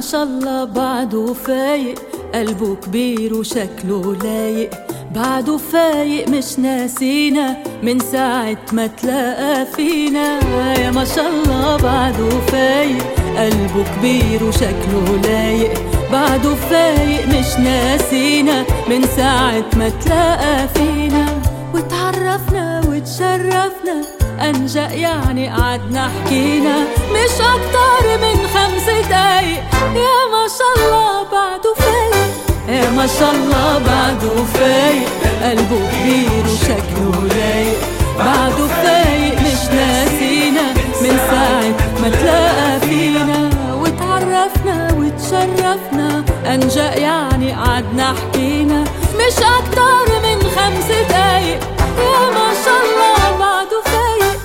شاء الله بعده فايق، قلبه كبير وشكله لايق، بعده فايق مش ناسينا من ساعة ما تلاقى فينا. يا ما شاء الله بعده فايق، قلبه كبير وشكله لايق، بعده فايق مش ناسينا من ساعة ما تلاقى فينا. وتعرفنا وتشرفنا أنجأ يعني قعدنا حكينا مش أكتر من 5 دقايق. يا ما شاء الله بعده فايق، يا ما شاء الله بعده فايق، قلبه كبير وشكله لايق، بعده فايق مش ناسينا من ساعة ما تلاقى فينا. وتعرفنا وتشرفنا أنجأ يعني قعدنا حكينا مش أكتر من 5 دقايق. يا ما شاء الله بعده فايق.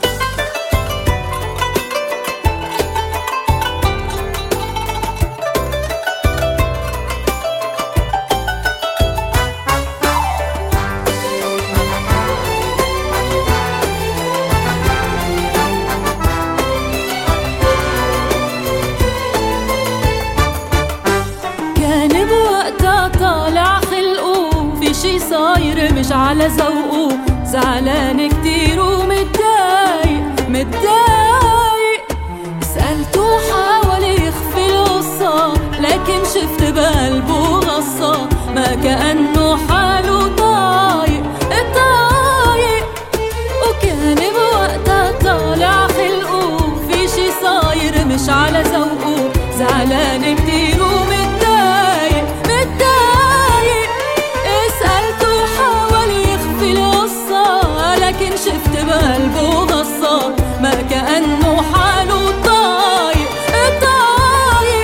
كان بوقتها طالع خلقه في شي صاير مش على ذوقه، زعلان كتير ومتضايق متضايق. سألته حاول يخفي القصة لكن شفت بقلبه غصة، ما كأنه حاله طايق طايق. وكان بوقتها طالع خلقه في شي صاير مش على ذوقه، زعلان كتير ومتضايق متضايق. سألته حاول يخفي القصة لكن شفت بقلبه غصة، ما كأنه حاله طايق طايق.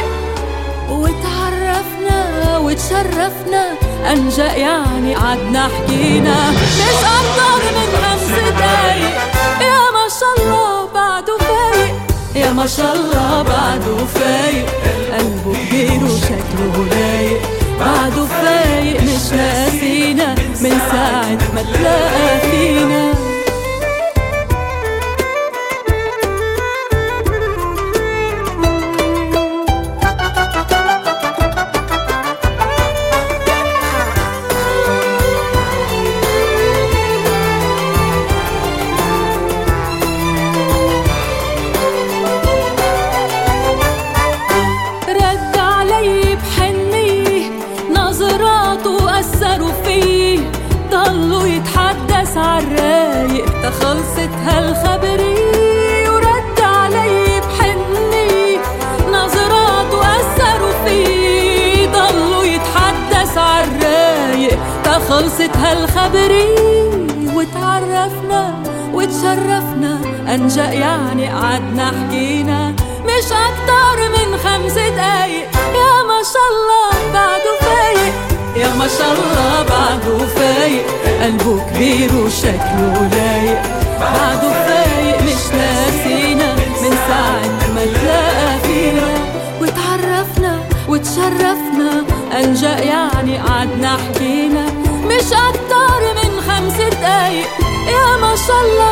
وتعرفنا وتشرفنا أنجأ يعني قعدنا حكينا مش أكتر من 5 دقايق. يا ما شاء الله بعده فايق، يا ما شاء الله بعده فايق، قلبه كبير وشكله لايق، بعده فايق مش ناسينا من ساعة ما تلاقى فينا. ضلوا يتحدث عالرايق تخلصت هالخبرية، ورد علي بحنية نظراته أثروا فيه. ضلوا يتحدث عالرايق تخلصت هالخبرية. وتعرفنا وتشرفنا أنجأ يعني قعدنا حكينا مش أكتر من 5 دقايق. يا ما شاء الله بعده فايق، يا ما شاء الله بعده فايق، قلبه كبير وشكله لايق، بعده فايق مش ناسينا من ساعة ما تلاقى فينا. وتعرفنا وتشرفنا أنجأ يعني قعدنا حكينا مش أكتر من 5 دقايق. يا ما شاء الله